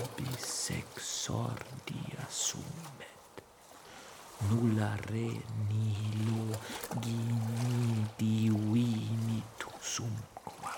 ubi sexordia sumet, nulla re nihilo gini divinitu sumquam.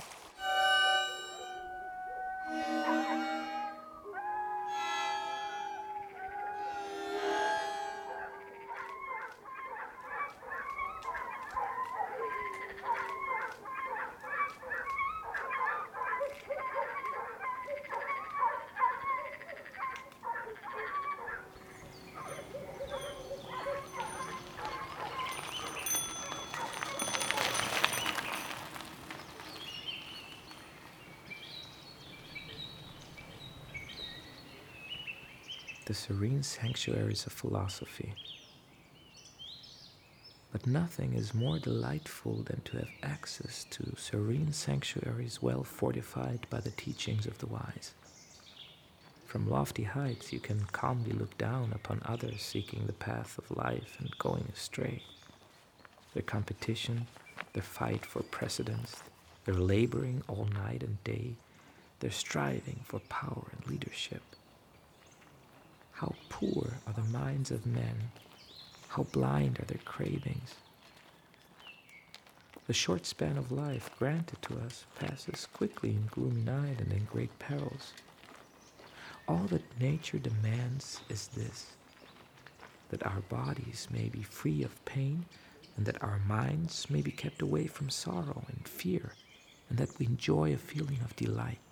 The serene sanctuaries of philosophy. But nothing is more delightful than to have access to serene sanctuaries well fortified by the teachings of the wise. From lofty heights you can calmly look down upon others seeking the path of life and going astray. Their competition, their fight for precedence, their laboring all night and day, their striving for power and leadership. How poor are the minds of men, how blind are their cravings. The short span of life granted to us passes quickly in gloomy night and in great perils. All that nature demands is this, that our bodies may be free of pain, and that our minds may be kept away from sorrow and fear, and that we enjoy a feeling of delight.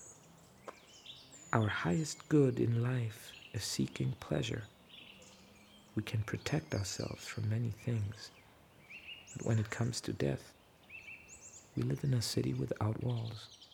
Our highest good in life is seeking pleasure. We can protect ourselves from many things, but when it comes to death, we live in a city without walls.